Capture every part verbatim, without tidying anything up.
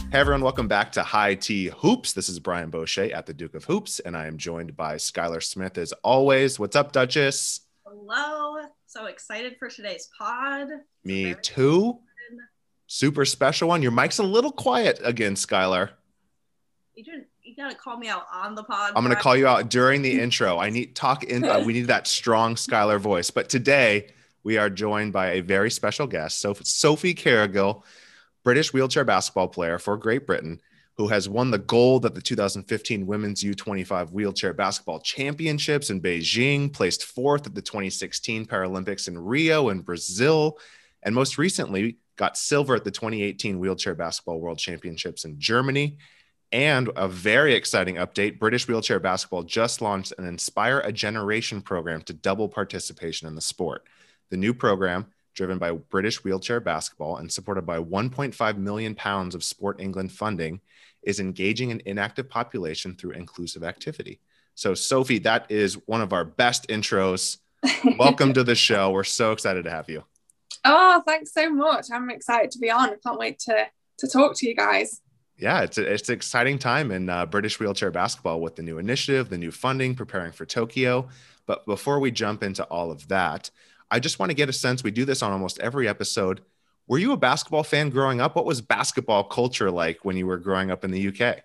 Hey everyone, welcome back to High Tea Hoops. This is Brian Boucher at the Duke of Hoops, and I am joined by Skylar Smith as always. What's up, Duchess? Hello. So excited for today's pod. It's Me too. Fun. Super special one. Your mic's a little quiet again, Skylar. You didn't. You gotta call me out on the pod. I'm gonna call you out during the intro. I need talk in. Uh, we need that strong Skylar voice. But today we are joined by a very special guest, Sophie, Sophie Carrigill, British wheelchair basketball player for Great Britain, who has won the gold at the two thousand fifteen Women's U twenty-five Wheelchair Basketball Championships in Beijing, placed fourth at the twenty sixteen Paralympics in Rio and Brazil, and most recently got silver at the twenty eighteen Wheelchair Basketball World Championships in Germany. And a very exciting update, British Wheelchair Basketball just launched an Inspire a Generation program to double participation in the sport. The new program, driven by British Wheelchair Basketball and supported by one point five million pounds of Sport England funding, is engaging an inactive population through inclusive activity. So, Sophie, that is one of our best intros. Welcome to the show. We're so excited to have you. Oh, thanks so much. I'm excited to be on. I can't wait to, to talk to you guys. Yeah, it's, a, it's an exciting time in uh, British wheelchair basketball with the new initiative, the new funding, preparing for Tokyo. But before we jump into all of that, I just want to get a sense. We do this on almost every episode. Were you a basketball fan growing up? What was basketball culture like when you were growing up in the U K?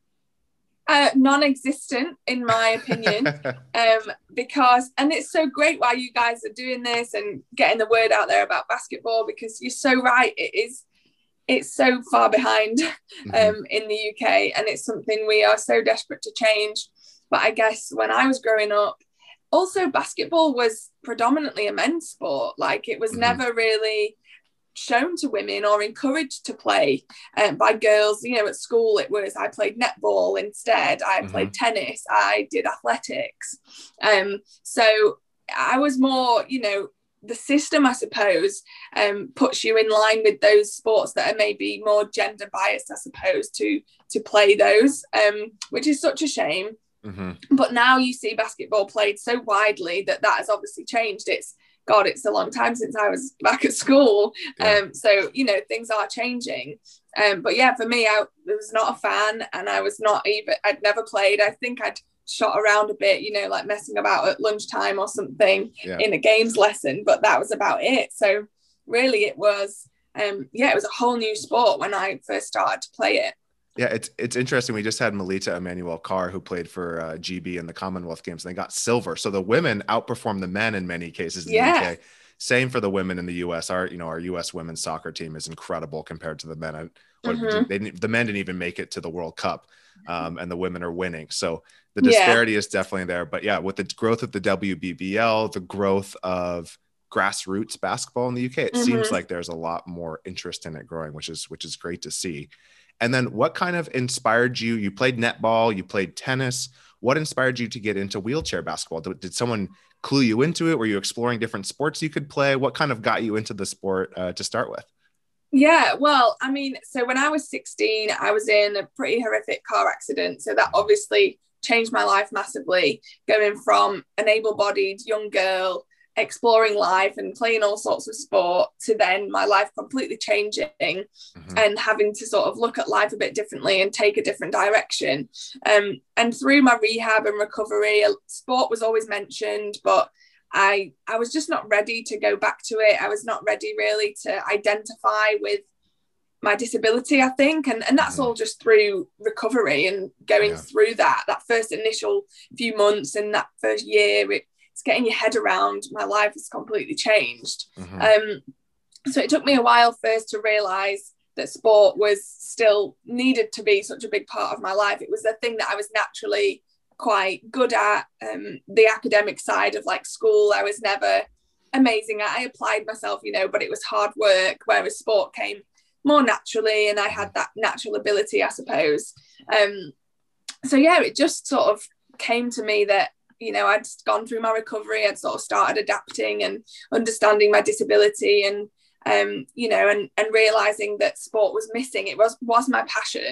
Uh, non-existent, in my opinion, um, because, and it's so great why you guys are doing this and getting the word out there about basketball, because you're so right. It is, it's so far behind um, mm-hmm. in the U K, and it's something we are so desperate to change. But I guess when I was growing up, also basketball was predominantly a men's sport. Like it was mm-hmm. never really shown to women or encouraged to play um, by girls. You know, at school it was, I played netball instead, I mm-hmm. played tennis, I did athletics. Um, so I was more, you know, the system, I suppose, um, puts you in line with those sports that are maybe more gender biased, I suppose, to to play those, um, which is such a shame. Mm-hmm. But now you see basketball played so widely that that has obviously changed. It's God, it's a long time since I was back at school. Yeah. Um, so, you know, things are changing. Um, but yeah, for me, I was not a fan, and I was not even, I'd never played. I think I'd shot around a bit, you know, like messing about at lunchtime or something yeah. in a games lesson, but that was about it. So really it was, um, yeah, it was a whole new sport when I first started to play it. Yeah, it's it's interesting. We just had Melita Emmanuel Carr, who played for uh, G B in the Commonwealth Games, and they got silver. So the women outperformed the men in many cases in yeah. the U K. Same for the women in the U S. Our, you know, our U S women's soccer team is incredible compared to the men. Mm-hmm. They, the men didn't even make it to the World Cup, um, and the women are winning. So the disparity yeah. is definitely there. But yeah, with the growth of the W B B L, the growth of grassroots basketball in the U K, it mm-hmm. seems like there's a lot more interest in it growing, which is which is great to see. And then what kind of inspired you? You played netball, you played tennis. What inspired you to get into wheelchair basketball? Did, did someone clue you into it? Were you exploring different sports you could play? What kind of got you into the sport uh, to start with? Yeah, well, I mean, so when I was sixteen, I was in a pretty horrific car accident. So that obviously changed my life massively, going from an able-bodied young girl exploring life and playing all sorts of sport to then my life completely changing mm-hmm. and having to sort of look at life a bit differently and take a different direction. Um, and through my rehab and recovery, sport was always mentioned, but I I was just not ready to go back to it. I was not ready really to identify with my disability, I think. And, and that's mm-hmm. all just through recovery and going yeah. through that, that first initial few months and that first year, it, it's getting your head around. My life has completely changed. Mm-hmm. Um, so it took me a while first to realise that sport was still needed to be such a big part of my life. It was a thing that I was naturally quite good at. Um, the academic side of like school, I was never amazing at. I applied myself, you know, but it was hard work, whereas sport came more naturally and I had that natural ability, I suppose. Um, so yeah, it just sort of came to me that, you know, I'd gone through my recovery, I'd sort of started adapting and understanding my disability and, um, you know, and, and realising that sport was missing. It was, was my passion.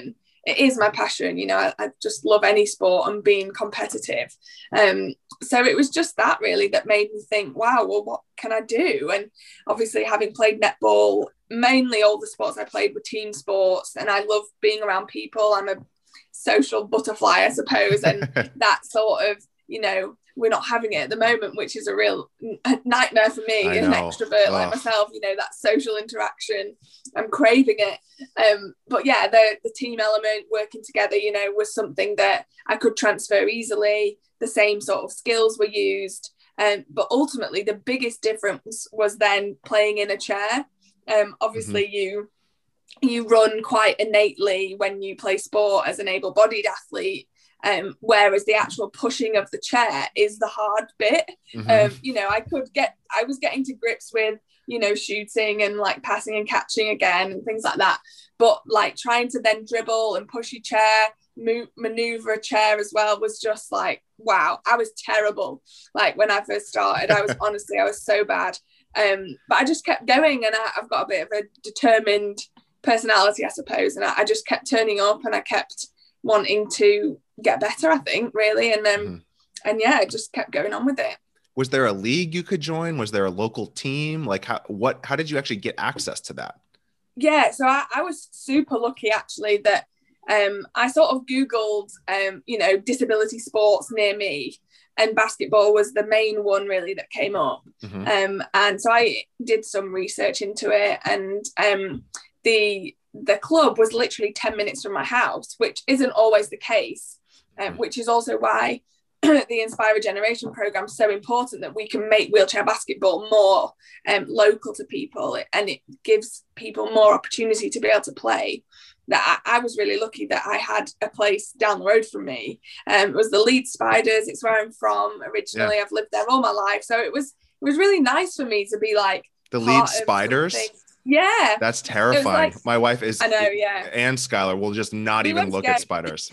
it is my passion. You know, I, I just love any sport and being competitive. Um, so it was just that really that made me think, wow, well, what can I do? And obviously having played netball, mainly all the sports I played were team sports, and I love being around people. I'm a social butterfly, I suppose, and that sort of, you know, we're not having it at the moment, which is a real nightmare for me, an extrovert like myself, you know, that social interaction. I'm craving it. Um, but yeah, the, the team element, working together, you know, was something that I could transfer easily. The same sort of skills were used. Um, but ultimately, the biggest difference was then playing in a chair. Um, obviously, mm-hmm. you you run quite innately when you play sport as an able-bodied athlete. Um, whereas the actual pushing of the chair is the hard bit. Mm-hmm. Um, you know, I could get, I was getting to grips with, you know, shooting and like passing and catching again and things like that. But like trying to then dribble and push your chair, move, maneuver a chair as well was just like, wow, I was terrible. Like when I first started, I was honestly, I was so bad. Um, but I just kept going, and I, I've got a bit of a determined personality, I suppose. And I, I just kept turning up, and I kept wanting to get better, I think, really. And then, um, mm-hmm. and yeah, I just kept going on with it. Was there a league you could join? Was there a local team? Like how, what, how did you actually get access to that? Yeah. So I, I was super lucky actually that um, I sort of Googled, um, you know, disability sports near me, and basketball was the main one really that came up. Mm-hmm. Um, and so I did some research into it, and um, the, the club was literally ten minutes from my house, which isn't always the case. Um, which is also why the Inspire a Generation program is so important, that we can make wheelchair basketball more um, local to people, and it gives people more opportunity to be able to play. That I, I was really lucky that I had a place down the road from me. Um, it was the Leeds Spiders. It's where I'm from originally. Yeah. I've lived there all my life, so it was it was really nice for me to be like the Leeds Spiders. Yeah, that's terrifying. Like, my wife is. I know. Yeah, and Skylar will just not we even look at spiders.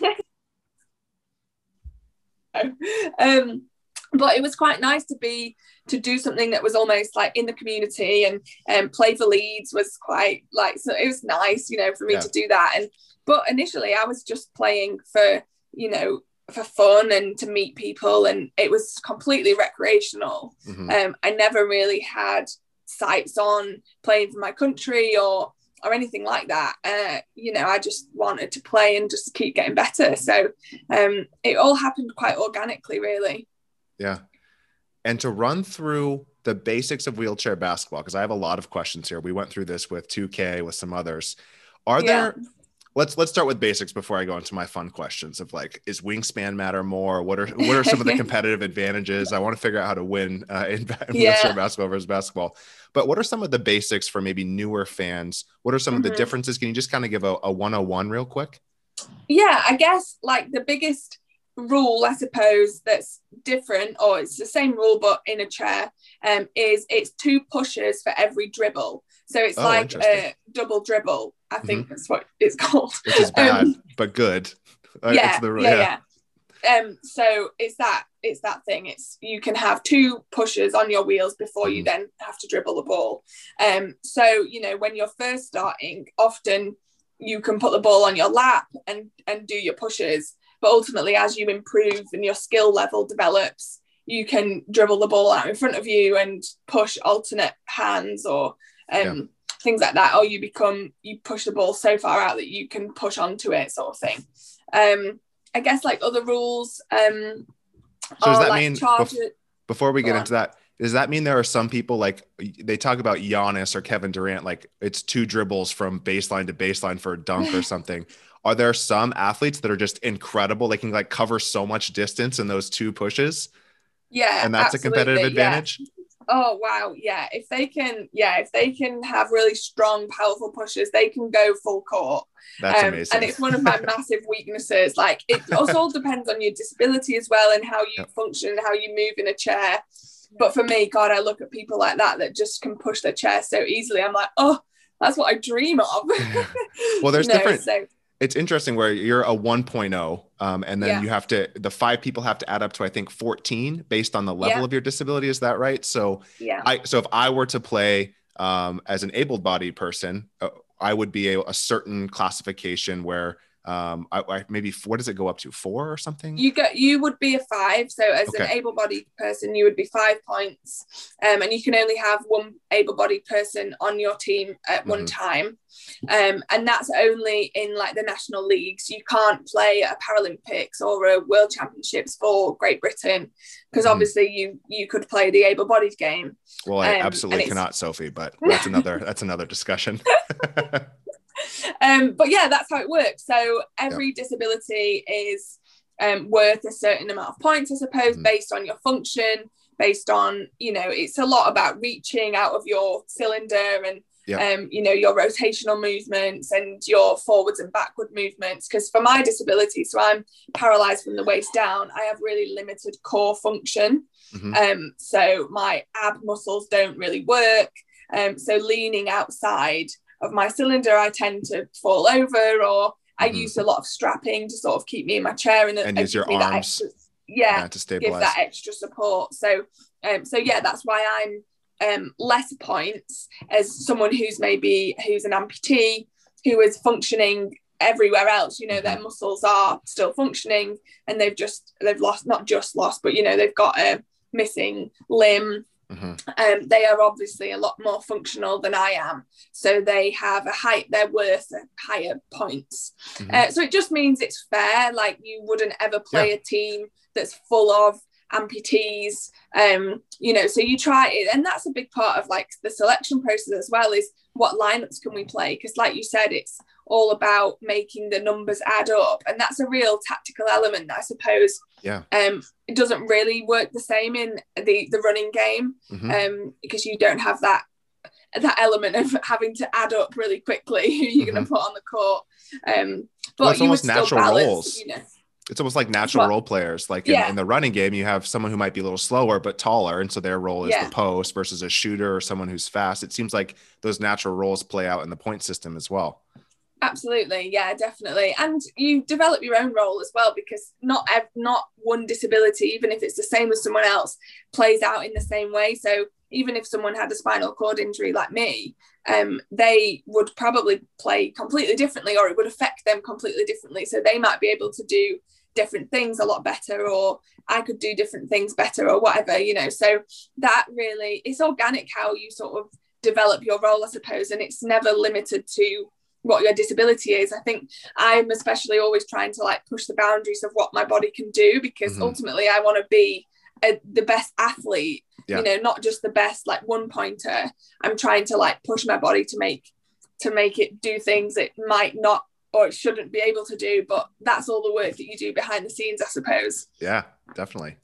um but it was quite nice to be to do something that was almost like in the community, and um play for Leeds was quite like, so it was nice, you know, for me yeah. to do that. And but initially I was just playing for, you know, for fun and to meet people, and it was completely recreational. mm-hmm. um I never really had sights on playing for my country or or anything like that. Uh, you know, I just wanted to play and just keep getting better. So um, it all happened quite organically, really. Yeah. And to run through the basics of wheelchair basketball, because I have a lot of questions here. We went through this with two K, with some others. Are there, yeah. let's let's start with basics before I go into my fun questions of like, is wingspan matter more? What are what are some of the competitive advantages? I want to figure out how to win uh, in yeah. wheelchair basketball versus basketball. But what are some of the basics for maybe newer fans? What are some mm-hmm. of the differences? Can you just kind of give a, a one oh one real quick? Yeah, I guess like the biggest rule, I suppose, that's different, or it's the same rule but in a chair, um, is it's two pushes for every dribble. So it's oh, like a double dribble, I think mm-hmm. that's what it's called. Which is bad, um, but good. Yeah, it's the, yeah, yeah, yeah. Um, so it's that it's that thing. It's you can have two pushes on your wheels before mm. you then have to dribble the ball. Um, so you know, when you're first starting, often you can put the ball on your lap and and do your pushes. But ultimately, as you improve and your skill level develops, you can dribble the ball out in front of you and push alternate hands or um, yeah. things like that. Or you become you push the ball so far out that you can push onto it, sort of thing. Um, I guess like other rules. Um, so does that like mean bef- before we get into that, does that mean there are some people like they talk about Giannis or Kevin Durant, like it's two dribbles from baseline to baseline for a dunk or something? Are there some athletes that are just incredible? They can like cover so much distance in those two pushes. Yeah. And that's a competitive advantage. Yeah. Oh, wow. Yeah. If they can, yeah, if they can have really strong, powerful pushes, they can go full court. That's um, amazing. And it's one of my massive weaknesses. Like it also all depends on your disability as well, and how you yep. function and how you move in a chair. But for me, God, I look at people like that that just can push their chair so easily. I'm like, oh, that's what I dream of. Well, there's no, different. So, it's interesting where you're a one point oh um, and then yeah. you have to, the five people have to add up to, I think, fourteen based on the level yeah. of your disability. Is that right? So yeah. I, so if I were to play um, as an able-bodied person, uh, I would be a, a certain classification where Um, I, I maybe what does it go up to? Four or something? You go, you would be a five. So as Okay. an able-bodied person, you would be five points, um, and you can only have one able-bodied person on your team at one Mhm. time, um, and that's only in like the national leagues. You can't play a Paralympics or a World Championships for Great Britain because Mhm. obviously you you could play the able-bodied game. Well, I Um, absolutely and it's- cannot, Sophie, but that's another that's another discussion. Um, but yeah, that's how it works. So every yep. disability is um, worth a certain amount of points, I suppose, mm-hmm. based on your function, based on, you know, it's a lot about reaching out of your cylinder and, yep. um, you know, your rotational movements and your forwards and backward movements. Because for my disability, so I'm paralyzed from the waist down, I have really limited core function. Mm-hmm. Um, so my ab muscles don't really work. Um, so leaning outside of my cylinder, I tend to fall over, or I mm-hmm. use a lot of strapping to sort of keep me in my chair and, and, and use your arms, extra, yeah, yeah, to stabilize. Give that extra support. So, um, so yeah, that's why I'm um less points as someone who's maybe who's an amputee who is functioning everywhere else. You know, mm-hmm. their muscles are still functioning, and they've just they've lost not just lost, but you know they've got a missing limb. Mm-hmm. Um, they are obviously a lot more functional than I am, so they have a height. They're worth higher points. Mm-hmm. Uh, so it just means it's fair. Like you wouldn't ever play yeah. a team that's full of amputees. Um, you know, so you try it, and that's a big part of like the selection process as well. Is what lineups can we play? Because, like you said, it's all about making the numbers add up, and that's a real tactical element that I suppose. Yeah. Um, it doesn't really work the same in the the running game, mm-hmm. um, because you don't have that that element of having to add up really quickly who you're mm-hmm. going to put on the court. Um, but well, it's you almost would natural still balance, roles. You know. It's almost like natural but, role players. Like in, yeah. in the running game, you have someone who might be a little slower but taller, and so their role is yeah. the post versus a shooter or someone who's fast. It seems like those natural roles play out in the point system as well. Absolutely, yeah, definitely. And you develop your own role as well, because not not one disability, even if it's the same as someone else, plays out in the same way. So even if someone had a spinal cord injury like me, um, they would probably play completely differently, or it would affect them completely differently. So they might be able to do different things a lot better, or I could do different things better, or whatever, you know. So that really, it's organic how you sort of develop your role, I suppose, and it's never limited to what your disability is. I think I'm especially always trying to like push the boundaries of what my body can do, because mm-hmm. ultimately I want to be a, the best athlete, yeah. you know, not just the best like one pointer. I'm trying to like push my body to make to make it do things it might not or it shouldn't be able to do, but that's all the work that you do behind the scenes, I suppose. Yeah, definitely.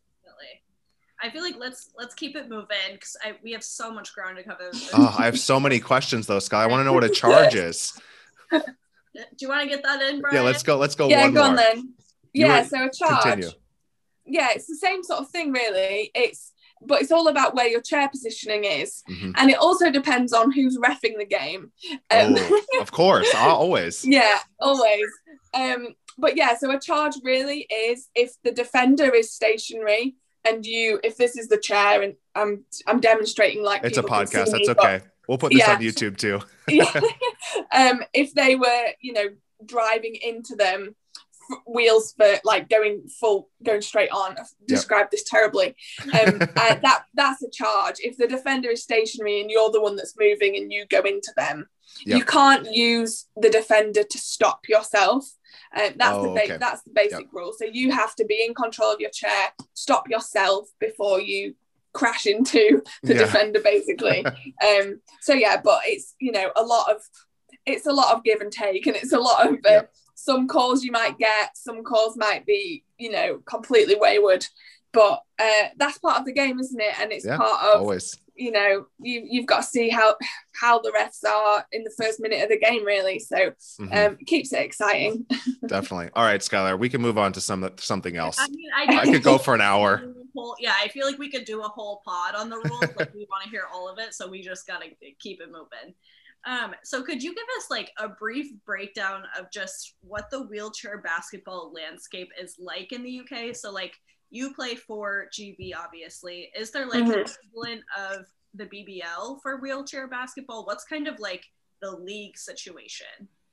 I feel like let's let's keep it moving, because we have so much ground to cover. Oh, I have so many questions though, Sky. I want to know what a charge is. Do you want to get that in, Brian? Yeah, let's go. Let's go. Yeah, one go more. on then. Yeah, were, so a charge. Continue. Yeah, it's the same sort of thing, really. It's but it's all about where your chair positioning is, mm-hmm. and it also depends on who's reffing the game. Um, oh, of course, always. Yeah, always. Um, but yeah, so a charge really is if the defender is stationary. And you, if this is the chair, and I'm I'm demonstrating like it's a podcast. Me, that's okay. but, we'll put this yeah. on YouTube too. yeah. Um, if they were, you know, driving into them, f- wheels for like going full, going straight on. I've described yep. this terribly. Um, uh, that that's a charge. If the defender is stationary and you're the one that's moving and you go into them, yep. you can't use the defender to stop yourself. Um, that's oh, the ba- okay. that's the basic yep. rule. So you have to be in control of your chair, stop yourself before you crash into the yeah. defender, basically. um, so yeah, but it's you know a lot of it's a lot of give and take, and it's a lot of uh, yep. some calls you might get, some calls might be you know completely wayward, but uh, that's part of the game, isn't it? And it's yeah, part of always. You know, you you've got to see how how the refs are in the first minute of the game, really. So mm-hmm. um, it keeps it exciting. Definitely. All right, Skylar, we can move on to some something else. I mean, I, I could go for an hour. Whole, yeah, I feel like we could do a whole pod on the rules. Like we want to hear all of it, so we just gotta keep it moving. Um, so could you give us like a brief breakdown of just what the wheelchair basketball landscape is like in the U K? So like. You play for G B, obviously. Is there like mm-hmm. an equivalent of the B B L for wheelchair basketball? What's kind of like the league situation?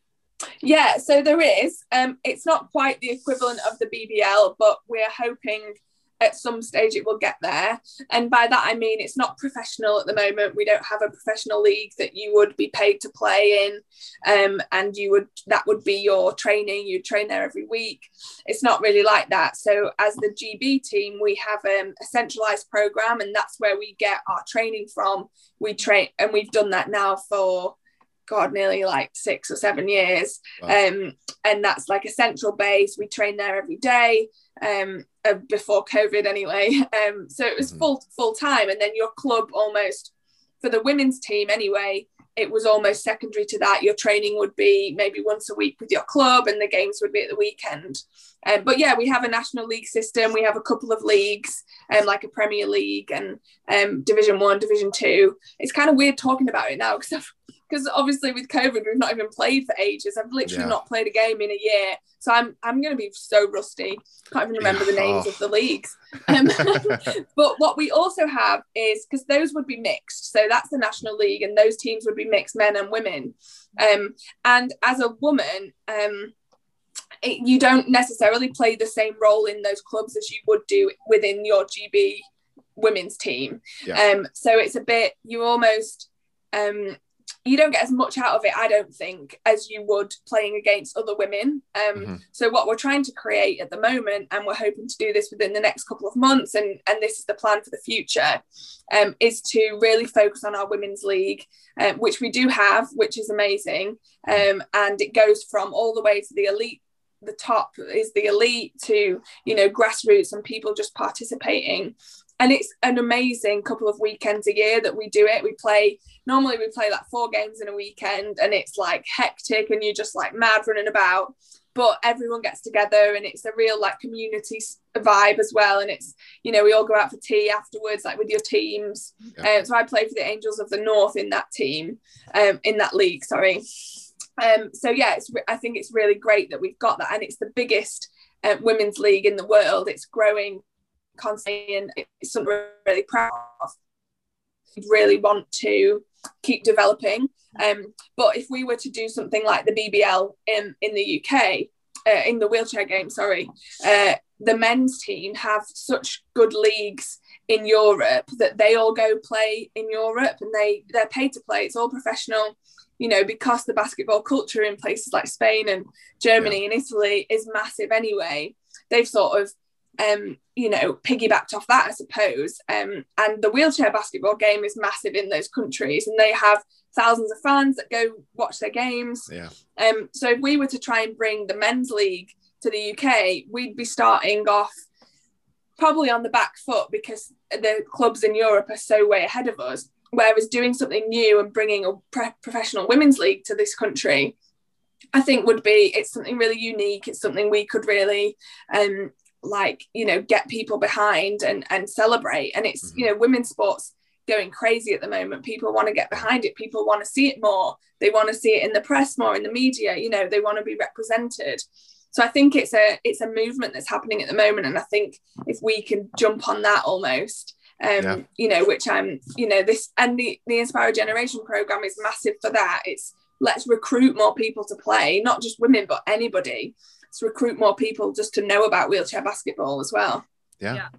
Yeah, so there is. Um, it's not quite the equivalent of the B B L, but we're hoping at some stage it will get there. And by that I mean it's not professional at the moment. We don't have a professional league that you would be paid to play in, um, and you would that would be your training. You train there every week. It's not really like that. So as the G B team, we have um, a centralized program, and that's where we get our training from. We train, and we've done that now for God, nearly like six or seven years. Wow. Um, and that's like a central base. We train there every day, um, uh, before COVID anyway. Um, so it was mm-hmm. full, full time. And then your club almost, for the women's team anyway, it was almost secondary to that. Your training would be maybe once a week with your club, and the games would be at the weekend. Um, but yeah, we have a national league system. We have a couple of leagues, um, like a Premier League and um, Division One, Division Two. It's kind of weird talking about it now because because obviously with COVID we've not even played for ages. I've literally yeah. not played a game in a year, so I'm I'm going to be so rusty. Can't even remember yeah. the names oh. of the leagues. Um, but what we also have is, because those would be mixed, so that's the National League, and those teams would be mixed men and women. Um, and as a woman, um, it, you don't necessarily play the same role in those clubs as you would do within your G B women's team. Yeah. Um, so it's a bit, you almost, um, you don't get as much out of it, I don't think, as you would playing against other women. Um, mm-hmm. So what we're trying to create at the moment, and we're hoping to do this within the next couple of months, and, and this is the plan for the future, um, is to really focus on our women's league, um, which we do have, which is amazing. Um, and it goes from all the way to the elite. The top is the elite to, you know, grassroots and people just participating. And it's an amazing couple of weekends a year that we do it. We play, normally we play like four games in a weekend, and it's like hectic and you're just like mad running about, but everyone gets together and it's a real like community vibe as well. And it's, you know, we all go out for tea afterwards, like with your teams. Yeah. Um, so I play for the Angels of the North in that team, um, in that league, sorry. Um, so yeah, it's, I think it's really great that we've got that, and it's the biggest uh, women's league in the world. It's growing constantly, and it's something we're really proud of. We really want to keep developing. Um, but if we were to do something like the B B L in, in the U K, uh, in the wheelchair game, sorry, uh, the men's team have such good leagues in Europe that they all go play in Europe, and they, they're paid to play. It's all professional. You know, because the basketball culture in places like Spain and Germany yeah. and Italy is massive anyway, they've sort of, um, you know, piggybacked off that, I suppose. Um, and the wheelchair basketball game is massive in those countries, and they have thousands of fans that go watch their games. Yeah. Um, so if we were to try and bring the men's league to the U K, we'd be starting off probably on the back foot, because the clubs in Europe are so way ahead of us. Whereas doing something new and bringing a pre- professional women's league to this country, I think would be, it's something really unique. It's something we could really, um, like, you know, get people behind and, and celebrate. And it's, mm-hmm. you know, women's sports going crazy at the moment. People want to get behind it. People want to see it more. They want to see it in the press more, in the media, you know, they want to be represented. So I think it's a, it's a movement that's happening at the moment. And I think if we can jump on that almost, um yeah. you know, which I'm, you know, this, and the the Inspire Generation program is massive for that. It's, let's recruit more people to play, not just women but anybody. Let's recruit more people just to know about wheelchair basketball as well. Yeah, yeah.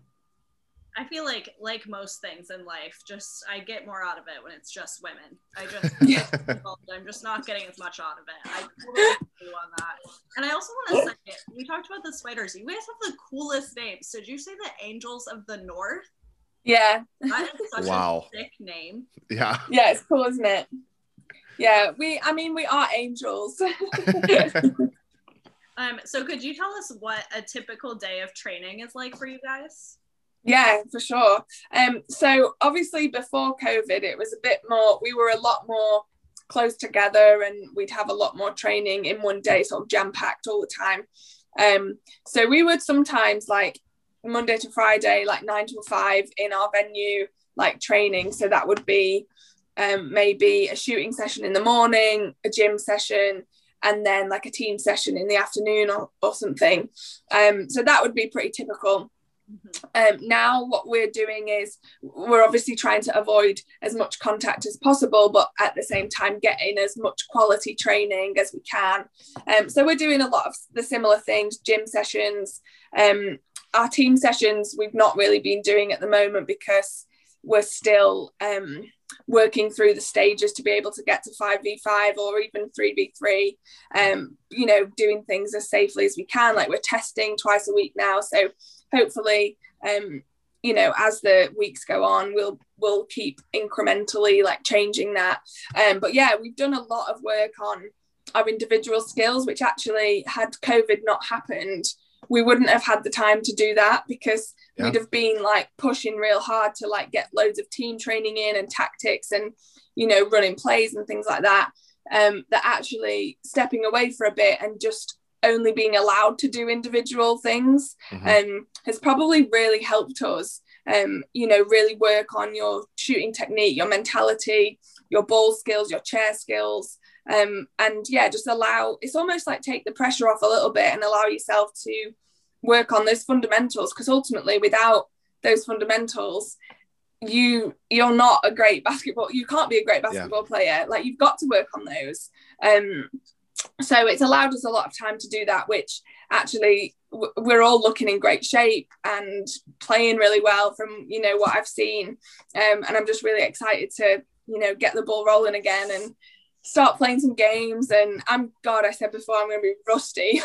I feel like like most things in life, just I get more out of it when it's just women. I just yeah. I'm just not getting as much out of it. I totally agree on that. And I also want to say, we talked about the Spiders. You guys have the coolest names. So did you say the Angels of the North? Yeah. That is such wow. a sick name. Yeah. Yeah, it's cool, isn't it? Yeah, we, I mean, we are angels. um, so could you tell us what a typical day of training is like for you guys? Yeah, for sure. Um, so obviously before COVID, it was a bit more, we were a lot more close together, and we'd have a lot more training in one day, sort of jam-packed all the time. Um, so we would sometimes like Monday to Friday, like nine to five in our venue, like training. So that would be um, maybe a shooting session in the morning, a gym session, and then like a team session in the afternoon or, or something. Um, so that would be pretty typical. Um, now what we're doing is we're obviously trying to avoid as much contact as possible, but at the same time getting as much quality training as we can. Um, so we're doing a lot of the similar things, gym sessions. Um, our team sessions we've not really been doing at the moment because we're still um, working through the stages to be able to get to five v five or even three v three, um, you know, doing things as safely as we can. Like we're testing twice a week now. So hopefully, um, you know, as the weeks go on, we'll we'll keep incrementally like changing that. Um, but yeah, we've done a lot of work on our individual skills, which actually had COVID not happened, we wouldn't have had the time to do that because yeah. we'd have been like pushing real hard to like get loads of team training in and tactics and, you know, running plays and things like that. Um, that actually stepping away for a bit and just only being allowed to do individual things mm-hmm. um, has probably really helped us, um, you know, really work on your shooting technique, your mentality, your ball skills, your chair skills. Um, and yeah, just allow, it's almost like take the pressure off a little bit and allow yourself to work on those fundamentals, because ultimately without those fundamentals, you you're not a great basketball you can't be a great basketball yeah. player. Like you've got to work on those. Um so it's allowed us a lot of time to do that, which actually w- we're all looking in great shape and playing really well from, you know, what I've seen. Um and I'm just really excited to, you know, get the ball rolling again and start playing some games. And I'm God I said before I'm gonna be rusty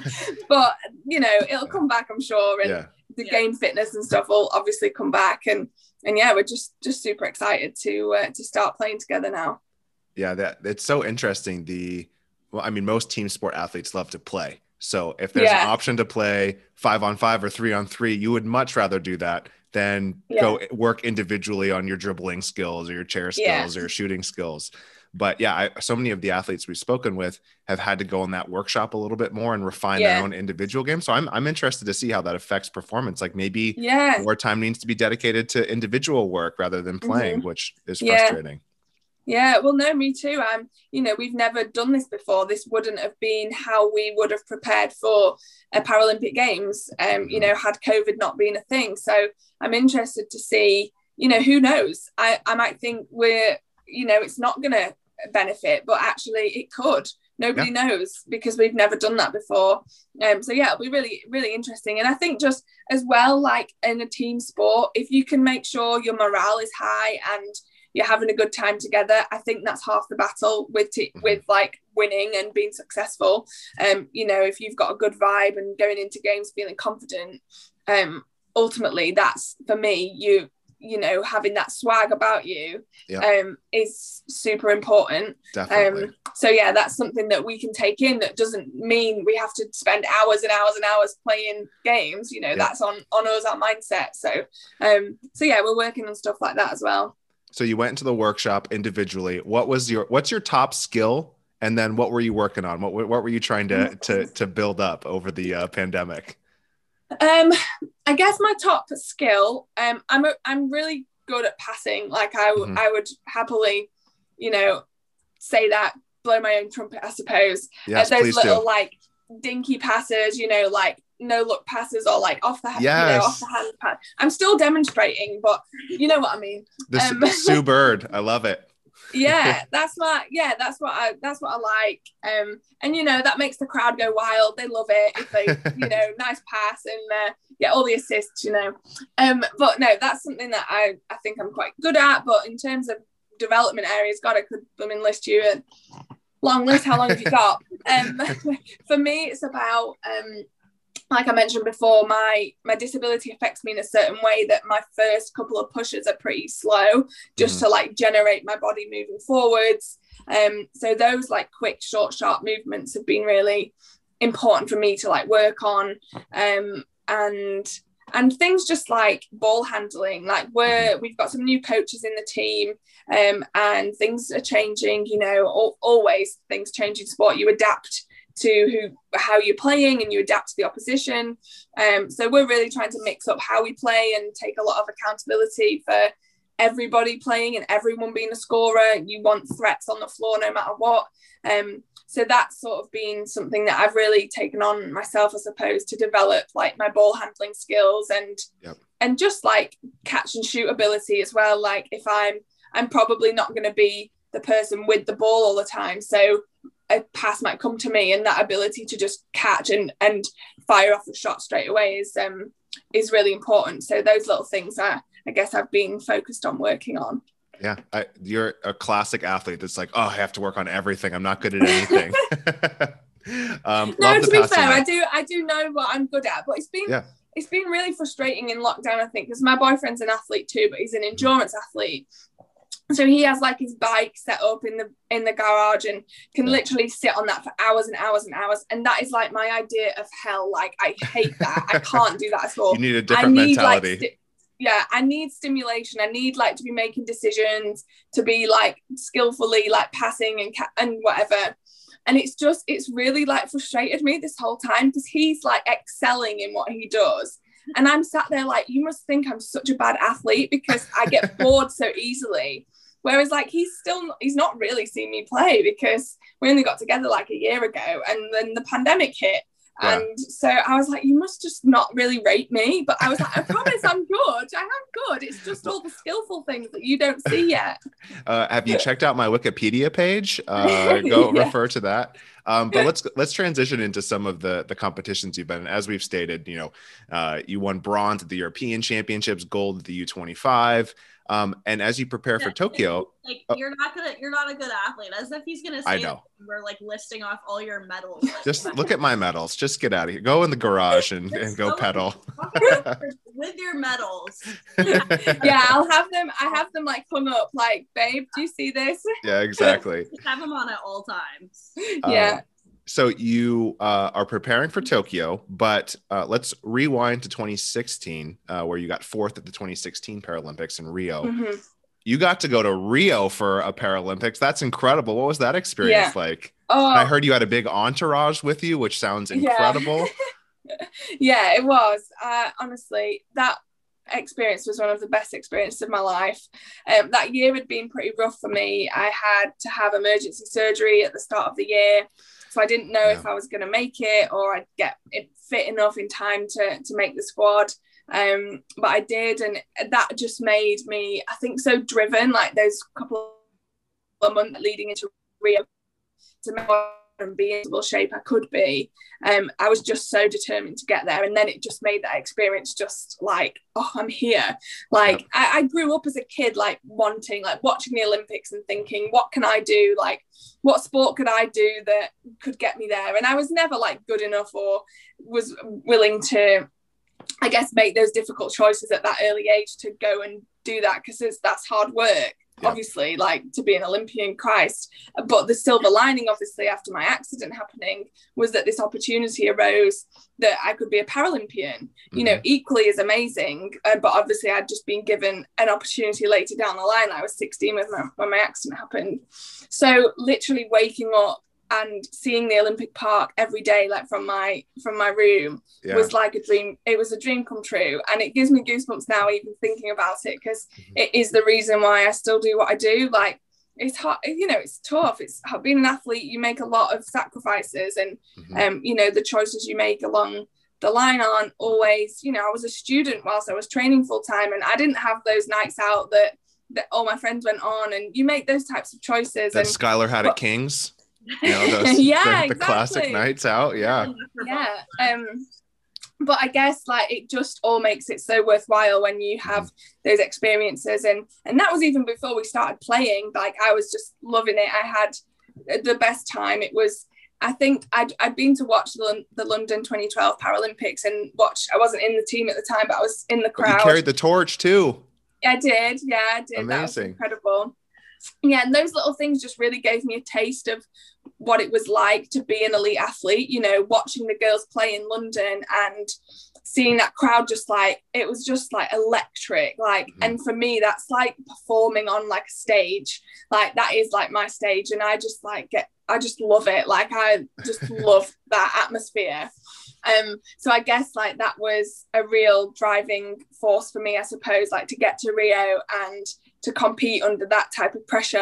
but you know, it'll come back, I'm sure. And yeah. the yeah. game fitness and stuff will obviously come back, and and yeah, we're just just super excited to uh, to start playing together now. Yeah, that it's so interesting. The well, I mean, most team sport athletes love to play. So if there's yeah. an option to play five on five or three on three, you would much rather do that than yeah. go work individually on your dribbling skills or your chair skills yeah. or your shooting skills. But yeah, I, so many of the athletes we've spoken with have had to go in that workshop a little bit more and refine yeah. their own individual game. So I'm I'm interested to see how that affects performance. Like maybe yeah. more time needs to be dedicated to individual work rather than playing, mm-hmm. which is frustrating. Yeah. yeah, well, no, me too. Um, you know, we've never done this before. This wouldn't have been how we would have prepared for a Paralympic Games. Um, mm-hmm. you know, had COVID not been a thing. So I'm interested to see. You know, who knows? I I might think we're, you know, it's not going to benefit, but actually it could. Nobody yeah. knows, because we've never done that before. Um so yeah, it'll be really really interesting. And I think just as well, like in a team sport, if you can make sure your morale is high and you're having a good time together, I think that's half the battle with t- mm-hmm. with like winning and being successful. Um you know, if you've got a good vibe and going into games feeling confident, um ultimately that's, for me, you you know, having that swag about you yeah. um is super important. Definitely. Um so yeah, that's something that we can take in. That doesn't mean we have to spend hours and hours and hours playing games, you know. yeah. That's on on us, our mindset. So um so yeah, we're working on stuff like that as well. So you went into the workshop individually. What was your what's your top skill, and then what were you working on? What what were you trying to to to build up over the uh, pandemic? Um, I guess my top skill, um, I'm a, I'm really good at passing. Like I, w- mm-hmm. I would happily, you know, say that, blow my own trumpet, I suppose. Yes, uh, those please little do. like dinky passes, you know, like no look passes or like off the hand, yes. you know, off the hand pass. I'm still demonstrating, but you know what I mean. The, um, the Sue Bird, I love it. yeah, that's my yeah, that's what I that's what I like. Um, and you know, that makes the crowd go wild. They love it if they, you know, nice pass and uh, get all the assists, you know. Um, but no, that's something that I I think I'm quite good at. But in terms of development areas, God, I could I mean list you a long list. How long have you got? Um, for me, it's about um. Like I mentioned before, my my disability affects me in a certain way that my first couple of pushes are pretty slow, just mm-hmm. to like generate my body moving forwards. Um, so those like quick, short, sharp movements have been really important for me to like work on. Um, and and things just like ball handling. Like we're we've got some new coaches in the team, um, and things are changing. You know, al- always things change in sport. You adapt to who how you're playing and you adapt to the opposition. Um, so we're really trying to mix up how we play and take a lot of accountability for everybody playing and everyone being a scorer. You want threats on the floor no matter what. Um, so that's sort of been something that I've really taken on myself, I suppose, to develop like my ball handling skills and yep. and just like catch and shoot ability as well. Like if I'm I'm probably not going to be the person with the ball all the time, so a pass might come to me, and that ability to just catch and and fire off the shot straight away is um is really important. So those little things I I guess I've been focused on working on. Yeah, I, you're a classic athlete that's like, oh, I have to work on everything. I'm not good at anything. um, no, to be fair, that. I do I do know what I'm good at, but it's been yeah. it's been really frustrating in lockdown, I think, because my boyfriend's an athlete too, but he's an endurance mm-hmm. athlete. So he has like his bike set up in the in the garage and can yeah. literally sit on that for hours and hours and hours. And that is like my idea of hell. Like I hate that. I can't do that at all. You need a different I need, mentality. Like, sti- yeah, I need stimulation. I need like to be making decisions, to be like skillfully like passing and ca- and whatever. And it's just, it's really like frustrated me this whole time because he's like excelling in what he does. And I'm sat there like, you must think I'm such a bad athlete because I get bored so easily. Whereas like he's still, he's not really seen me play because we only got together like a year ago and then the pandemic hit. Yeah. And so I was like, you must just not really rate me. But I was like, I promise I'm good. I am good. It's just all the skillful things that you don't see yet. Uh, have you checked out my Wikipedia page? Uh, go yeah. refer to that. Um, but let's let's transition into some of the the competitions you've been in. As we've stated, you know, uh, you won bronze at the European Championships, gold at the U twenty-five. Um, and as you prepare yeah, for Tokyo, like oh, you're not gonna, you're not a good athlete. As if he's gonna say, I know. We're like listing off all your medals. Just look at my medals. Just get out of here. Go in the garage and, and go pedal. With your medals. Yeah, I'll have them. I have them like hung up. Like, babe, do you see this? Yeah, exactly. Just have them on at all times. Yeah. Um, So you uh, are preparing for Tokyo, but uh, let's rewind to twenty sixteen, uh, where you got fourth at the twenty sixteen Paralympics in Rio. Mm-hmm. You got to go to Rio for a Paralympics. That's incredible. What was that experience yeah. like? Oh, I heard you had a big entourage with you, which sounds incredible. Yeah, yeah it was. Uh, honestly, that experience was one of the best experiences of my life. Um, that year had been pretty rough for me. I had to have emergency surgery at the start of the year. So I didn't know yeah. if I was going to make it or I'd get it fit enough in time to, to make the squad. Um, but I did. And that just made me, I think, so driven, like those couple of months leading into Rio to make and be in the shape I could be. Um, I was just so determined to get there. And then it just made that experience just like, oh, I'm here. Like yep. I, I grew up as a kid, like wanting, like watching the Olympics and thinking, what can I do? Like, what sport could I do that could get me there? And I was never like good enough or was willing to, I guess, make those difficult choices at that early age to go and do that because that's hard work. Yeah. Obviously, like to be an Olympian, Christ. But the silver lining, obviously, after my accident happening, was that this opportunity arose that I could be a Paralympian, mm-hmm. you know, equally as amazing. Uh, but obviously, I'd just been given an opportunity later down the line. I was sixteen when my, when my accident happened. So literally waking up and seeing the Olympic Park every day, like from my from my room, yeah. was like a dream. It was a dream come true. And it gives me goosebumps now, even thinking about it, because mm-hmm. it is the reason why I still do what I do. Like, it's hard, you know, it's tough. It's being an athlete, you make a lot of sacrifices and, mm-hmm. um, you know, the choices you make along the line aren't always, you know, I was a student whilst I was training full time and I didn't have those nights out that, that all my friends went on, and you make those types of choices. That and Skylar had but, at King's. You know, those, yeah, the, the exactly. classic nights out. Yeah. Yeah. Um, but I guess like it just all makes it so worthwhile when you have mm-hmm. those experiences. And, and that was even before we started playing. Like I was just loving it. I had the best time. It was, I think I'd, I'd been to watch the, the London twenty twelve Paralympics and watch, I wasn't in the team at the time, but I was in the crowd. But you carried the torch too. I did. Yeah, I did. Amazing. That was incredible. Yeah, and those little things just really gave me a taste of what it was like to be an elite athlete, you know, watching the girls play in London and seeing that crowd just like, it was just like electric, like, mm-hmm. and for me, that's like performing on like a stage, like that is like my stage, and I just like get, I just love it, like I just love that atmosphere. Um, so I guess like that was a real driving force for me, I suppose, like to get to Rio and to compete under that type of pressure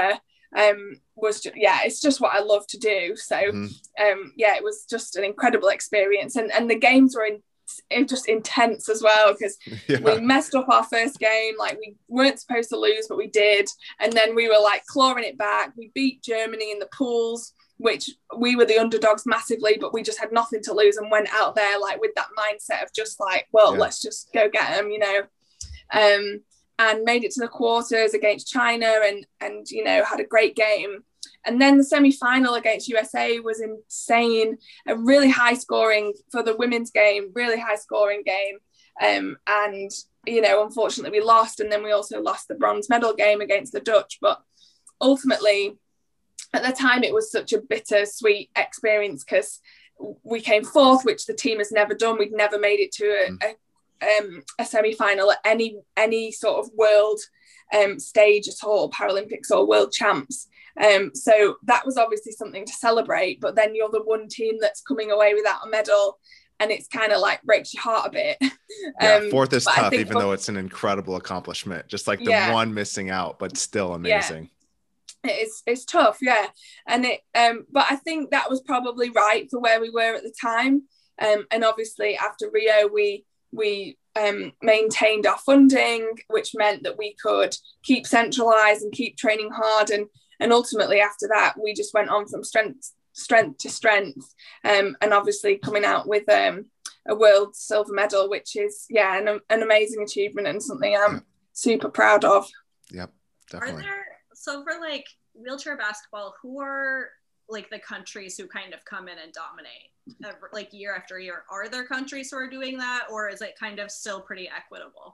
um, was just, yeah, it's just what I love to do. So mm-hmm. um, yeah, it was just an incredible experience, and and the games were in, in just intense as well, because yeah. we messed up our first game, like we weren't supposed to lose, but we did, and then we were like clawing it back. We beat Germany in the pools, which we were the underdogs massively, but we just had nothing to lose and went out there like with that mindset of just like, well, yeah. let's just go get them, you know. Um, and made it to the quarters against China, and and you know, had a great game. And then the semi-final against U S A was insane, a really high scoring for the women's game, really high scoring game. Um, and you know, unfortunately we lost, and then we also lost the bronze medal game against the Dutch. But ultimately, at the time, it was such a bittersweet experience, because we came fourth, which the team has never done. We'd never made it to a, a Um, a semi-final at any any sort of world um, stage at all, Paralympics or world champs. Um, so that was obviously something to celebrate, but then you're the one team that's coming away without a medal, and it's kind of like breaks your heart a bit. Yeah, um, fourth is tough, even though it's an incredible accomplishment, just like the yeah. one missing out, but still amazing. Yeah. It's it's tough, yeah. And it um, but I think that was probably right for where we were at the time. Um, and obviously after Rio, we we um, maintained our funding, which meant that we could keep centralized and keep training hard. And, and ultimately after that, we just went on from strength, strength to strength. Um, and obviously coming out with um, a world silver medal, which is, yeah, an, an amazing achievement and something I'm yeah. super proud of. Yep, definitely. Are there, so for like wheelchair basketball, who are like the countries who kind of come in and dominate? Like year after year, are there countries who are doing that, or is it kind of still pretty equitable?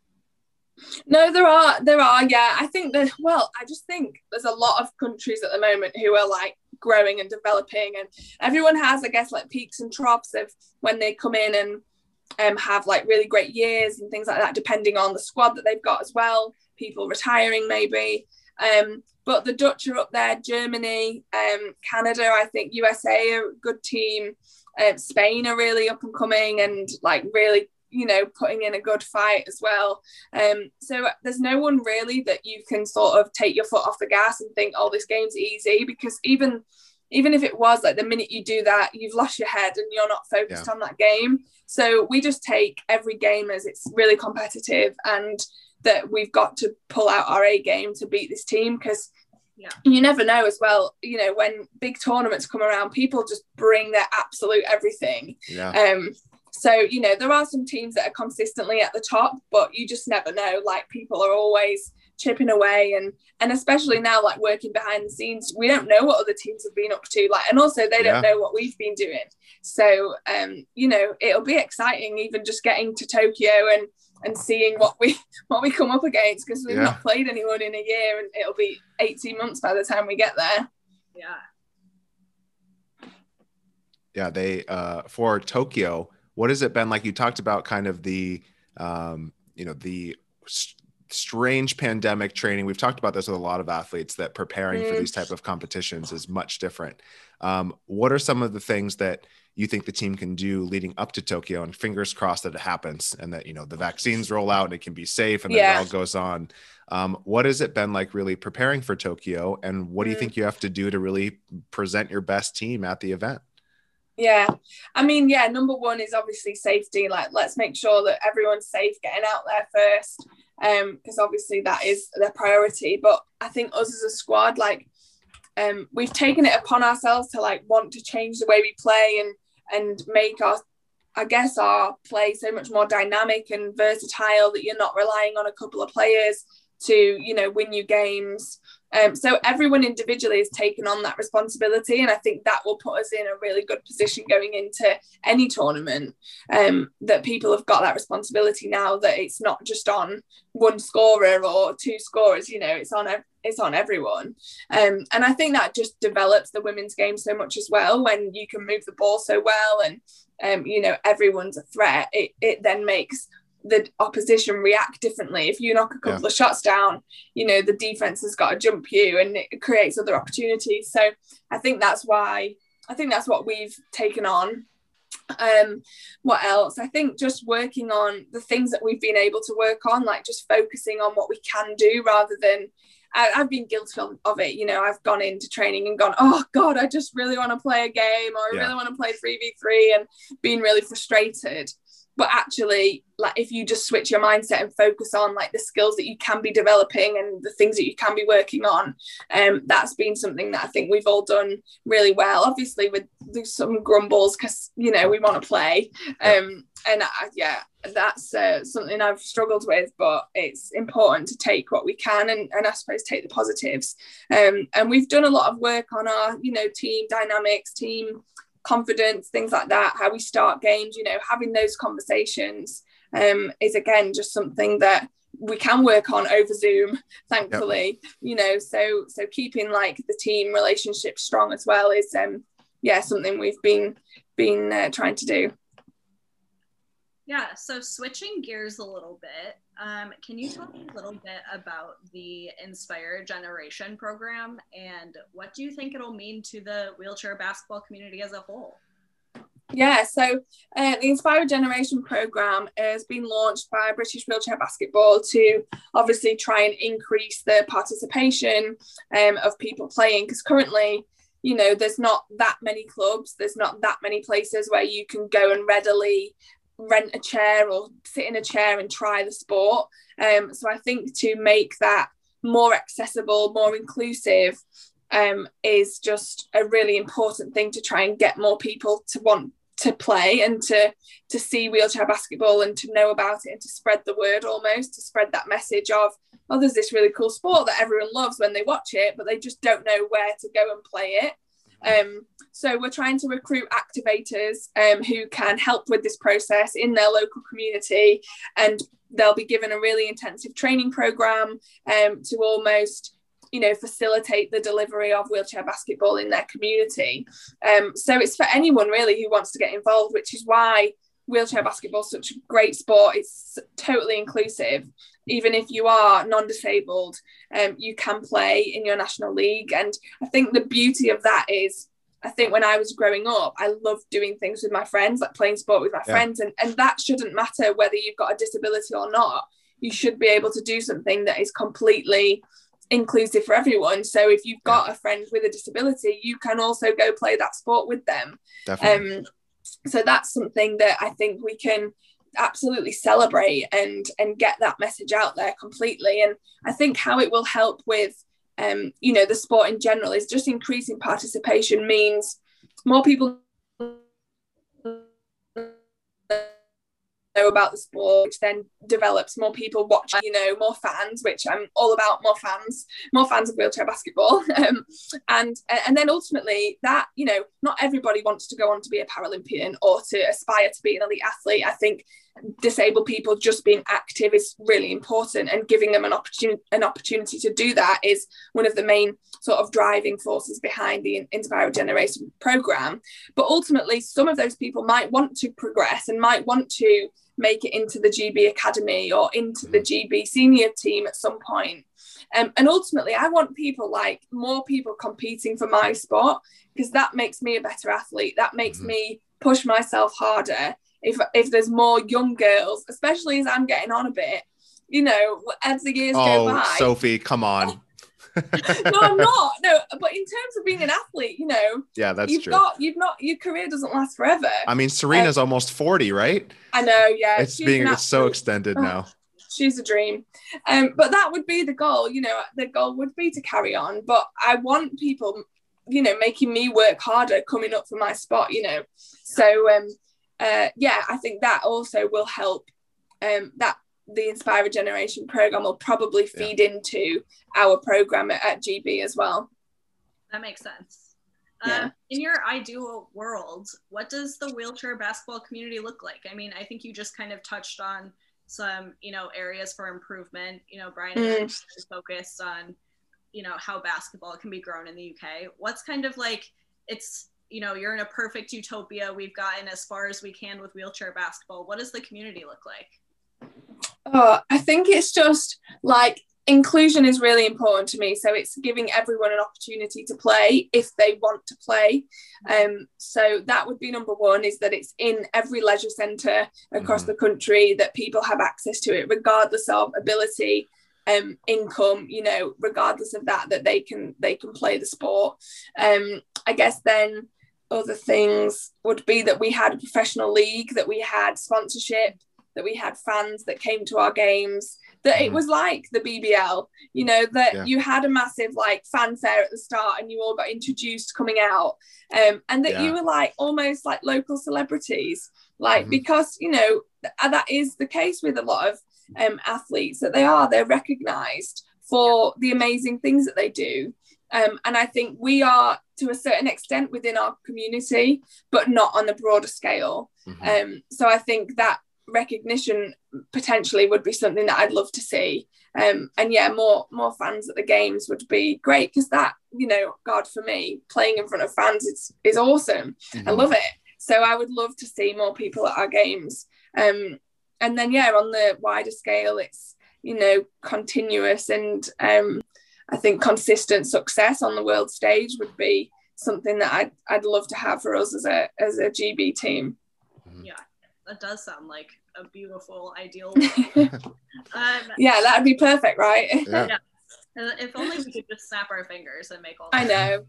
No, there are there are yeah I think that, well, I just think there's a lot of countries at the moment who are like growing and developing, and everyone has, I guess, like peaks and troughs of when they come in and um, have like really great years and things like that, depending on the squad that they've got as well, people retiring maybe. Um, but the Dutch are up there, Germany, um, Canada, I think U S A are a good team. Uh, Spain are really up and coming and like really, you know, putting in a good fight as well. Um, so there's no one really that you can sort of take your foot off the gas and think, oh, this game's easy, because even even if it was, like the minute you do that, you've lost your head and you're not focused yeah. on that game. So we just take every game as it's really competitive, and that we've got to pull out our A game to beat this team, because yeah. you never know as well, you know, when big tournaments come around, people just bring their absolute everything. Yeah. Um, so, you know, there are some teams that are consistently at the top, but you just never know. Like, people are always chipping away, and and especially now, like working behind the scenes, we don't know what other teams have been up to, like, and also they don't yeah. know what we've been doing. So um, you know, it'll be exciting even just getting to Tokyo and and seeing what we what we come up against, because we've yeah. not played anyone in a year, and it'll be eighteen months by the time we get there. Yeah. Yeah, they uh for Tokyo, what has it been like? You talked about kind of the um you know the st- strange pandemic training. We've talked about this with a lot of athletes, that preparing mm. for these type of competitions is much different. Um, what are some of the things that you think the team can do leading up to Tokyo, and fingers crossed that it happens and that, you know, the vaccines roll out and it can be safe and yeah. then it all goes on. Um, what has it been like really preparing for Tokyo, and what do you mm. think you have to do to really present your best team at the event? Yeah, I mean, yeah, number one is obviously safety. Like, let's make sure that everyone's safe getting out there first, um, because obviously that is their priority. But I think us as a squad, like, um, we've taken it upon ourselves to like want to change the way we play and and make our, I guess, our play so much more dynamic and versatile, that you're not relying on a couple of players to, you know, win you games. Um, so everyone individually has taken on that responsibility, and I think that will put us in a really good position going into any tournament, um, that people have got that responsibility now, that it's not just on one scorer or two scorers, you know, it's on it's on everyone. Um, and I think that just develops the women's game so much as well, when you can move the ball so well and, um, you know, everyone's a threat. It, it then makes the opposition react differently. If you knock a couple yeah. of shots down, you know, the defense has got to jump you, and it creates other opportunities. So I think that's why I think that's what we've taken on. Um what else? I think just working on the things that we've been able to work on, like just focusing on what we can do rather than I, I've been guilty of it. You know, I've gone into training and gone, oh God, I just really want to play a game, or I yeah. really want to play three v three, and being really frustrated. But actually, like, if you just switch your mindset and focus on like the skills that you can be developing and the things that you can be working on, um, that's been something that I think we've all done really well. Obviously, with there's some grumbles because, you know, we want to play. Um, yeah. And I, yeah, that's uh, something I've struggled with, but it's important to take what we can and, and I suppose take the positives. Um, and we've done a lot of work on our, you know, team dynamics, team confidence, things like that, how we start games, you know, having those conversations um, is again just something that we can work on over Zoom, thankfully. Yep. You know, so so keeping like the team relationship strong as well is um yeah something we've been been uh, trying to do. Yeah, so switching gears a little bit, um, can you talk a little bit about the Inspire Generation program and what do you think it'll mean to the wheelchair basketball community as a whole? Yeah, so uh, the Inspire Generation program has been launched by British Wheelchair Basketball to obviously try and increase the participation um, of people playing, because currently, you know, there's not that many clubs, there's not that many places where you can go and readily rent a chair or sit in a chair and try the sport. Um, so I think to make that more accessible, more inclusive, um, is just a really important thing to try and get more people to want to play and to to see wheelchair basketball and to know about it and to spread the word, almost to spread that message of, oh, there's this really cool sport that everyone loves when they watch it, but they just don't know where to go and play it. Um, so we're trying to recruit activators um, who can help with this process in their local community, and they'll be given a really intensive training program um, to almost, you know, facilitate the delivery of wheelchair basketball in their community. Um, so it's for anyone really who wants to get involved, which is why wheelchair basketball is such a great sport. It's totally inclusive. Even if you are non-disabled, um, you can play in your national league. And I think the beauty of that is, I think when I was growing up, I loved doing things with my friends, like playing sport with my yeah. friends. And, and that shouldn't matter whether you've got a disability or not. You should be able to do something that is completely inclusive for everyone. So if you've got yeah. a friend with a disability, you can also go play that sport with them. Definitely. Um, so that's something that I think we can absolutely celebrate and and get that message out there completely. And I think how it will help with um you know the sport in general is just increasing participation means more people know about the sport, which then develops more people watching, you know, more fans, which I'm all about, more fans, more fans of wheelchair basketball. Um, and and then ultimately that, you know, not everybody wants to go on to be a Paralympian or to aspire to be an elite athlete. I think disabled people just being active is really important, and giving them an opportunity an opportunity to do that is one of the main sort of driving forces behind the Inspire Generation program. But ultimately, some of those people might want to progress and might want to make it into the G B Academy or into the G B senior team at some point. Um, and ultimately, I want people like more people competing for my sport, because that makes me a better athlete. That makes mm-hmm. me push myself harder. If if there's more young girls, especially as I'm getting on a bit, you know, as the years oh, go by. Oh, Sophie, come on. No, I'm not. No, but in terms of being an athlete, you know, yeah, that's you've true. got you've not your career doesn't last forever. I mean, Serena's um, almost forty, right? I know, yeah. It's being it's so extended oh, now. She's a dream. Um, but that would be the goal, you know, the goal would be to carry on. But I want people, you know, making me work harder, coming up for my spot, you know. So um uh yeah, I think that also will help. Um that the Inspire Generation program will probably feed yeah. into our program at, at G B as well. That makes sense. Yeah. Um, in your ideal world, what does the wheelchair basketball community look like? I mean, I think you just kind of touched on some, you know, areas for improvement. You know, Brian mm. is focused on, you know, how basketball can be grown in the U K. What's kind of like, it's, you know, you're in a perfect utopia. We've gotten as far as we can with wheelchair basketball. What does the community look like? Oh, I think it's just like inclusion is really important to me. So it's giving everyone an opportunity to play if they want to play. Um, so that would be number one, is that it's in every leisure centre across mm-hmm. the country, that people have access to it regardless of ability. um, income, you know, regardless of that, that they can they can play the sport. Um, I guess then other things would be that we had a professional league, that we had sponsorship, that we had fans that came to our games, that mm-hmm. it was like the B B L, you know, that yeah. you had a massive like fanfare at the start and you all got introduced coming out, um, and that yeah. you were like almost like local celebrities, like mm-hmm. because, you know, th- that is the case with a lot of um, athletes, that they are, they're recognised for the amazing things that they do. Um, and I think we are to a certain extent within our community, but not on a broader scale. Mm-hmm. Um, so I think that recognition potentially would be something that I'd love to see. Um, and yeah, more more fans at the games would be great, because that, you know, God, for me, playing in front of fans is, is awesome. Mm-hmm. I love it. So I would love to see more people at our games. Um, and then, yeah, on the wider scale, it's, you know, continuous and um, I think consistent success on the world stage would be something that I'd, I'd love to have for us as a as a G B team. Yeah, that does sound like a beautiful ideal. um, yeah, that'd be perfect, right? Yeah. yeah. If only we could just snap our fingers and make all that. I know.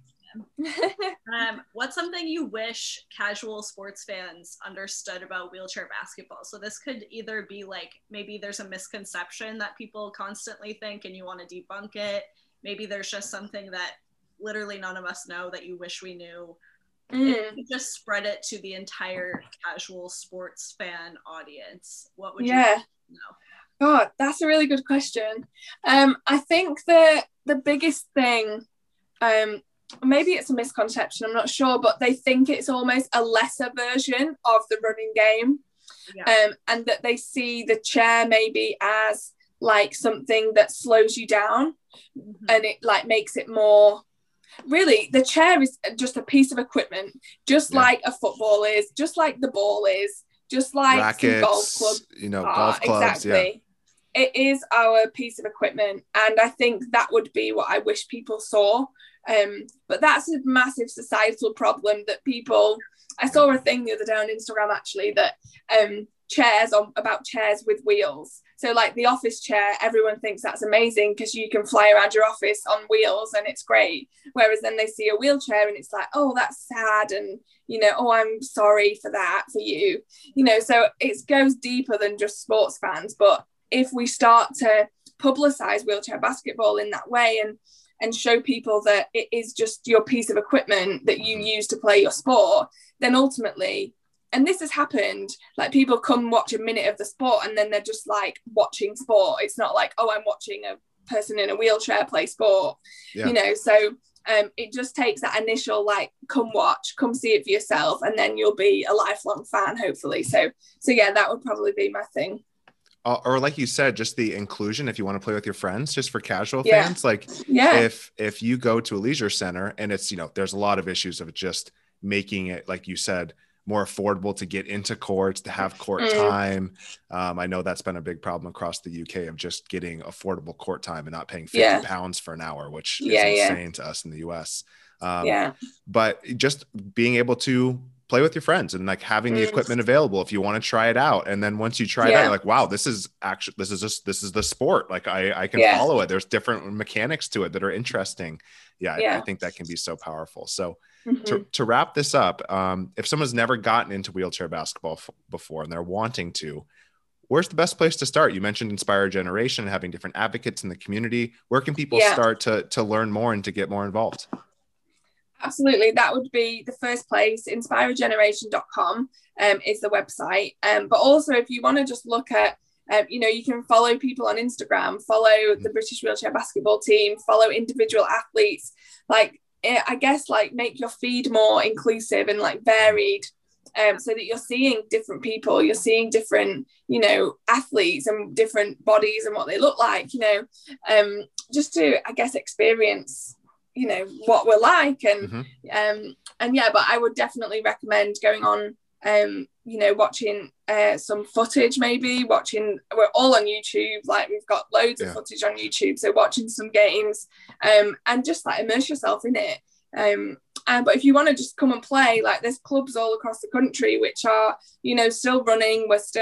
um, what's something you wish casual sports fans understood about wheelchair basketball? So this could either be like, maybe there's a misconception that people constantly think and you want to debunk it. Maybe there's just something that literally none of us know that you wish we knew. Mm. If you just spread it to the entire casual sports fan audience, what would yeah. you know? God, that's a really good question. Um, I think the the biggest thing, um, maybe it's a misconception, I'm not sure, but they think it's almost a lesser version of the running game. Yeah. Um, and that they see the chair maybe as like something that slows you down, mm-hmm. and it like makes it more, really the chair is just a piece of equipment, just yeah. like a football is, just like the ball is, just like rackets, some golf club, you know, golf clubs. Exactly. Yeah. It is our piece of equipment, and I think that would be what I wish people saw. Um, but that's a massive societal problem that people, I saw a thing the other day on Instagram actually, that um, chairs on about chairs with wheels. So like the office chair, everyone thinks that's amazing because you can fly around your office on wheels and it's great. Whereas then they see a wheelchair and it's like, oh, that's sad. And, you know, oh, I'm sorry for that for you. You know, so it goes deeper than just sports fans. But if we start to publicize wheelchair basketball in that way and and show people that it is just your piece of equipment that you use to play your sport, then ultimately, and this has happened, like people come watch a minute of the sport and then they're just like watching sport. It's not like, oh, I'm watching a person in a wheelchair play sport, yeah. you know, so um, it just takes that initial, like, come watch, come see it for yourself, and then you'll be a lifelong fan, hopefully. So, so yeah, that would probably be my thing. Uh, or like you said, just the inclusion, if you want to play with your friends, just for casual yeah. fans, like yeah. if, if you go to a leisure center and it's, you know, there's a lot of issues of just making it, like you said, more affordable to get into courts, to have court mm. time. Um, I know that's been a big problem across the U K of just getting affordable court time and not paying fifty yeah. pounds for an hour, which yeah, is insane yeah. to us in the U S. Um, yeah. But just being able to play with your friends and like having the equipment available if you want to try it out. And then once you try yeah. it out, you're like, wow, this is actually, this is just, this is the sport. Like I, I can yeah. follow it. There's different mechanics to it that are interesting. Yeah. yeah. I, I think that can be so powerful. So mm-hmm. to, to wrap this up, um, if someone's never gotten into wheelchair basketball f- before and they're wanting to, where's the best place to start? You mentioned Inspire Generation, having different advocates in the community. Where can people yeah. start to, to learn more and to get more involved? Absolutely, that would be the first place. inspire generation dot com um, is the website. Um, but also, if you want to just look at, um, you know, you can follow people on Instagram, follow the British Wheelchair Basketball team, follow individual athletes. Like, I guess, like make your feed more inclusive and like varied, um, so that you're seeing different people, you're seeing different, you know, athletes and different bodies and what they look like. You know, um, just to, I guess, experience, you know, what we're like, and mm-hmm. um and yeah, but I would definitely recommend going on, um you know, watching uh some footage, maybe watching, we're all on YouTube, like we've got loads yeah. of footage on YouTube, so watching some games, um and just like immerse yourself in it. Um and but if you want to just come and play, like there's clubs all across the country which are, you know, still running, we're still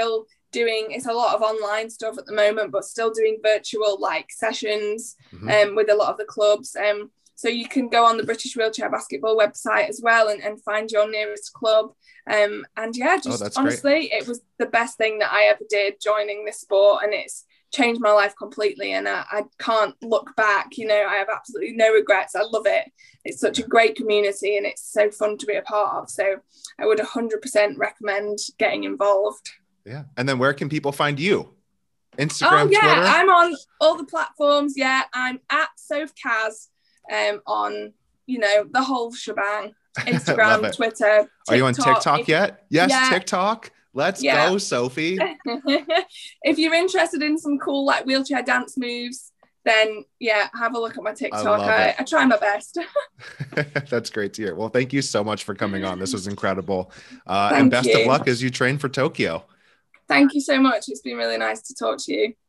doing, it's a lot of online stuff at the moment, but still doing virtual like sessions Mm-hmm. um, with a lot of the clubs. Um, so you can go on the British Wheelchair Basketball website as well and, and find your nearest club. Um, and yeah, just Oh, that's honestly, great. it was the best thing that I ever did joining this sport, and it's changed my life completely. And I, I can't look back, you know, I have absolutely no regrets. I love it. It's such a great community and it's so fun to be a part of. So I would one hundred percent recommend getting involved. Yeah. And then where can people find you? Instagram, oh yeah, Twitter? I'm on all the platforms. Yeah, I'm at Soph Kaz um, on, you know, the whole shebang. Instagram, Twitter, TikTok. Are you on TikTok if, yet? Yes, yeah. TikTok. Let's Yeah. go, Sophie. If you're interested in some cool like wheelchair dance moves, then yeah, have a look at my TikTok. I, I, I try my best. That's great to hear. Well, thank you so much for coming on. This was incredible. Uh, Thank and best you. of luck as you train for Tokyo. Thank you so much. It's been really nice to talk to you.